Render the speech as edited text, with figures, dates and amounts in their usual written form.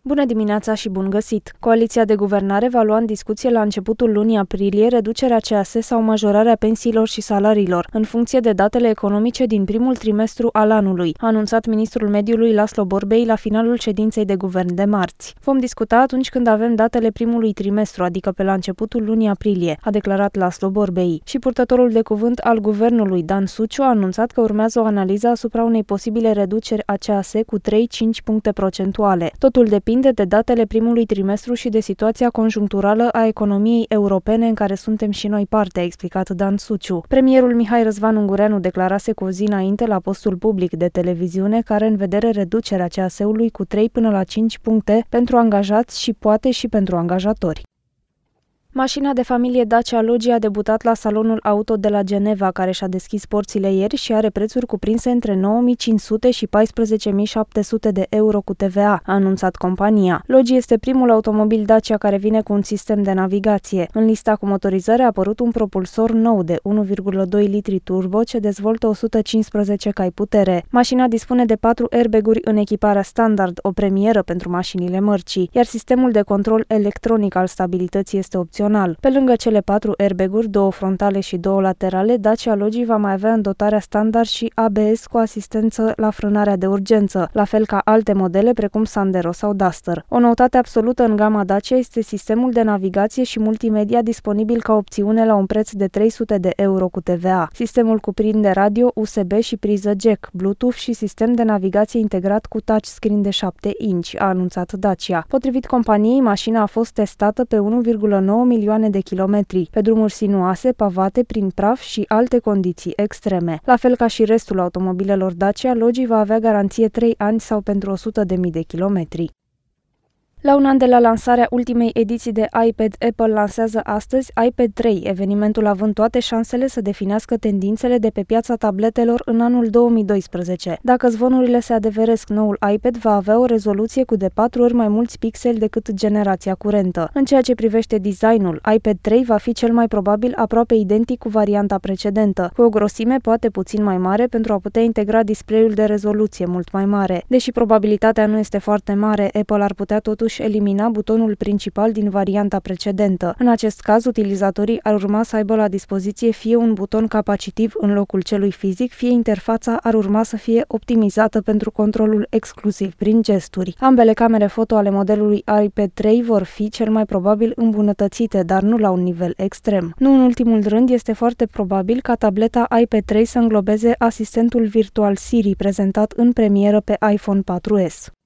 Bună dimineața și bun găsit! Coaliția de guvernare va lua în discuție la începutul lunii aprilie reducerea CAS sau majorarea pensiilor și salariilor, în funcție de datele economice din primul trimestru al anului, a anunțat ministrul mediului Laszlo Borbély la finalul ședinței de guvern de marți. Vom discuta atunci când avem datele primului trimestru, adică pe la începutul lunii aprilie, a declarat Laszlo Borbély. Și purtătorul de cuvânt al guvernului, Dan Suciu, a anunțat că urmează o analiză asupra unei posibile reduceri a CAS cu 3-5 puncte procentuale. Totul depinde de datele primului trimestru și de situația conjuncturală a economiei europene în care suntem și noi parte, a explicat Dan Suciu. Premierul Mihai Răzvan Ungureanu declarase cu o zi înainte la postul public de televiziune că are în vedere reducerea CAS-ului cu 3 până la 5 puncte pentru angajați și poate și pentru angajatori. Mașina de familie Dacia Logi a debutat la salonul auto de la Geneva, care și-a deschis porțile ieri și are prețuri cuprinse între 9.500 și 14.700 de euro cu TVA, a anunțat compania. Logi este primul automobil Dacia care vine cu un sistem de navigație. În lista cu motorizări a apărut un propulsor nou de 1,2 litri turbo ce dezvoltă 115 cai putere. Mașina dispune de 4 airbag-uri în echiparea standard, o premieră pentru mașinile mărcii, iar sistemul de control electronic al stabilității este opțional. Pe lângă cele 4 airbag-uri, 2 frontale și 2 laterale, Dacia Logi va mai avea în dotarea standard și ABS cu asistență la frânarea de urgență, la fel ca alte modele precum Sandero sau Duster. O noutate absolută în gama Dacia este sistemul de navigație și multimedia disponibil ca opțiune la un preț de 300 de euro cu TVA. Sistemul cuprinde radio, USB și priză jack, Bluetooth și sistem de navigație integrat cu touchscreen de 7 inch, a anunțat Dacia. Potrivit companiei, mașina a fost testată pe 1,9 milioane de kilometri, pe drumuri sinuoase, pavate, prin praf și alte condiții extreme. La fel ca și restul automobilelor Dacia, Logi va avea garanție 3 ani sau pentru 100.000 de kilometri. La un an de la lansarea ultimei ediții de iPad, Apple lansează astăzi iPad 3, evenimentul având toate șansele să definească tendințele de pe piața tabletelor în anul 2012. Dacă zvonurile se adeveresc, noul iPad va avea o rezoluție cu de 4 ori mai mulți pixeli decât generația curentă. În ceea ce privește designul, iPad 3 va fi cel mai probabil aproape identic cu varianta precedentă, cu o grosime poate puțin mai mare pentru a putea integra display-ul de rezoluție mult mai mare. Deși probabilitatea nu este foarte mare, Apple ar putea totuși elimina butonul principal din varianta precedentă. În acest caz, utilizatorii ar urma să aibă la dispoziție fie un buton capacitiv în locul celui fizic, fie interfața ar urma să fie optimizată pentru controlul exclusiv prin gesturi. Ambele camere foto ale modelului iPad 3 vor fi cel mai probabil îmbunătățite, dar nu la un nivel extrem. Nu în ultimul rând, este foarte probabil ca tableta iPad 3 să înglobeze asistentul virtual Siri prezentat în premieră pe iPhone 4S.